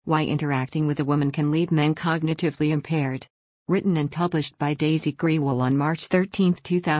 Why interacting with a woman can leave men cognitively impaired. Written and published by Daisy Grewal on March 13,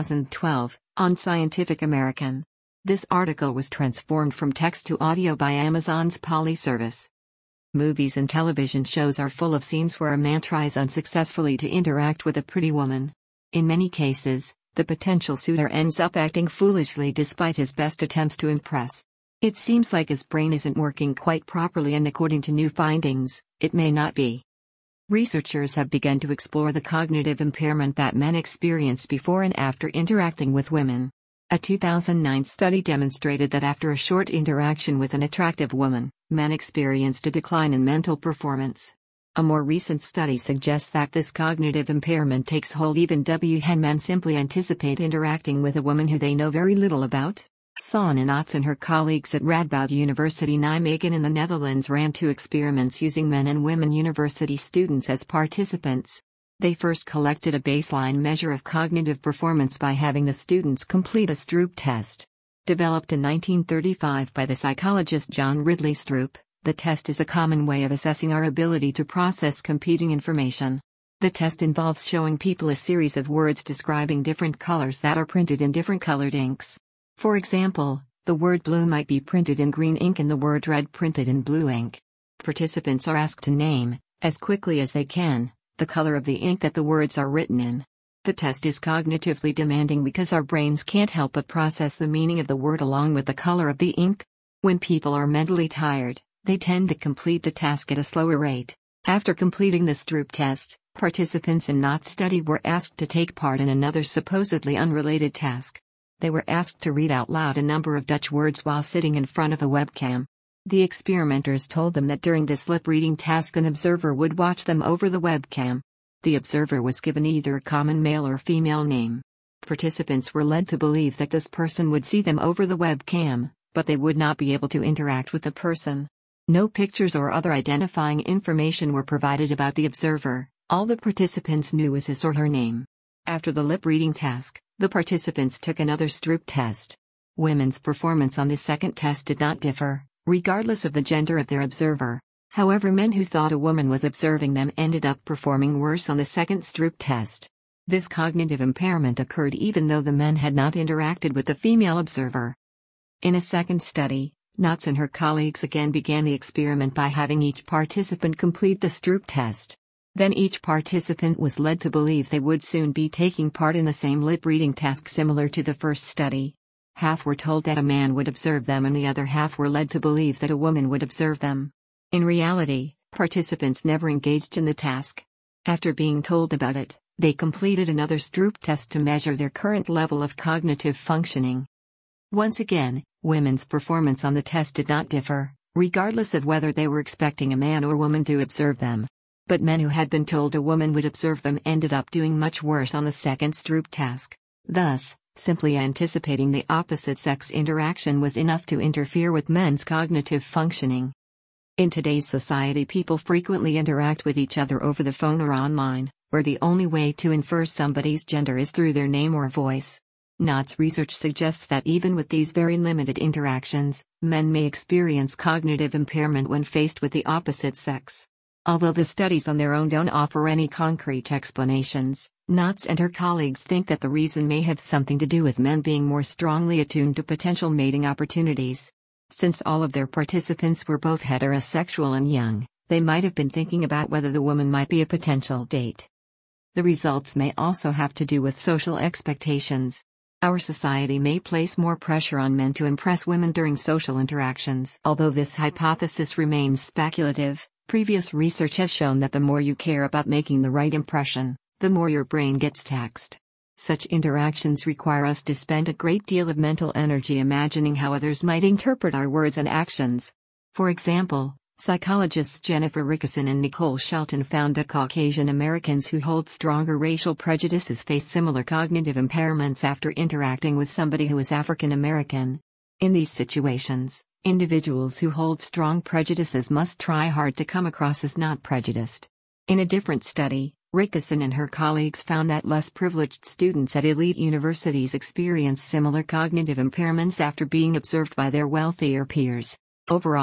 2012, on Scientific American. This article was transformed from text to audio by Amazon's Polly service. Movies and television shows are full of scenes where a man tries unsuccessfully to interact with a pretty woman. In many cases, the potential suitor ends up acting foolishly despite his best attempts to impress. It seems like his brain isn't working quite properly, and according to new findings, it may not be. Researchers have begun to explore the cognitive impairment that men experience before and after interacting with women. A 2009 study demonstrated that after a short interaction with an attractive woman, men experienced a decline in mental performance. A more recent study suggests that this cognitive impairment takes hold even when men simply anticipate interacting with a woman who they know very little about. Sanne Knotts and her colleagues at Radboud University Nijmegen in the Netherlands ran 2 experiments using men and women university students as participants. They first collected a baseline measure of cognitive performance by having the students complete a Stroop test. Developed in 1935 by the psychologist John Ridley Stroop, the test is a common way of assessing our ability to process competing information. The test involves showing people a series of words describing different colors that are printed in different colored inks. For example, the word blue might be printed in green ink and the word red printed in blue ink. Participants are asked to name, as quickly as they can, the color of the ink that the words are written in. The test is cognitively demanding because our brains can't help but process the meaning of the word along with the color of the ink. When people are mentally tired, they tend to complete the task at a slower rate. After completing the Stroop test, participants in Knotts' study were asked to take part in another supposedly unrelated task. They were asked to read out loud a number of Dutch words while sitting in front of a webcam. The experimenters told them that during this lip-reading task an observer would watch them over the webcam. The observer was given either a common male or female name. Participants were led to believe that this person would see them over the webcam, but they would not be able to interact with the person. No pictures or other identifying information were provided about the observer. All the participants knew was his or her name. After the lip-reading task, the participants took another Stroop test. Women's performance on the second test did not differ, regardless of the gender of their observer. However, men who thought a woman was observing them ended up performing worse on the second Stroop test. This cognitive impairment occurred even though the men had not interacted with the female observer. In a second study, Knotts and her colleagues again began the experiment by having each participant complete the Stroop test. Then each participant was led to believe they would soon be taking part in the same lip-reading task similar to the first study. Half were told that a man would observe them and the other half were led to believe that a woman would observe them. In reality, participants never engaged in the task. After being told about it, they completed another Stroop test to measure their current level of cognitive functioning. Once again, women's performance on the test did not differ, regardless of whether they were expecting a man or woman to observe them. But men who had been told a woman would observe them ended up doing much worse on the second Stroop task. Thus, simply anticipating the opposite sex interaction was enough to interfere with men's cognitive functioning. In today's society, people frequently interact with each other over the phone or online, where the only way to infer somebody's gender is through their name or voice. Knotts' research suggests that even with these very limited interactions, men may experience cognitive impairment when faced with the opposite sex. Although the studies on their own don't offer any concrete explanations, Knotts and her colleagues think that the reason may have something to do with men being more strongly attuned to potential mating opportunities. Since all of their participants were both heterosexual and young, they might have been thinking about whether the woman might be a potential date. The results may also have to do with social expectations. Our society may place more pressure on men to impress women during social interactions. Although this hypothesis remains speculative, previous research has shown that the more you care about making the right impression, the more your brain gets taxed. Such interactions require us to spend a great deal of mental energy imagining how others might interpret our words and actions. For example, psychologists Jennifer Rickesson and Nicole Shelton found that Caucasian Americans who hold stronger racial prejudices face similar cognitive impairments after interacting with somebody who is African American. In these situations, individuals who hold strong prejudices must try hard to come across as not prejudiced. In a different study, Rickesson and her colleagues found that less privileged students at elite universities experience similar cognitive impairments after being observed by their wealthier peers. Overall,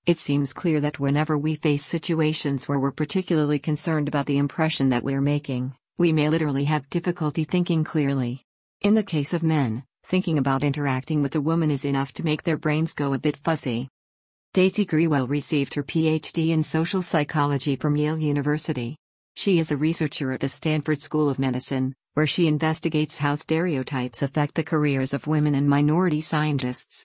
It seems clear that whenever we face situations where we're particularly concerned about the impression that we're making, we may literally have difficulty thinking clearly. In the case of men, thinking about interacting with a woman is enough to make their brains go a bit fuzzy. Daisy Grewal received her PhD in social psychology from Yale University. She is a researcher at the Stanford School of Medicine, where she investigates how stereotypes affect the careers of women and minority scientists.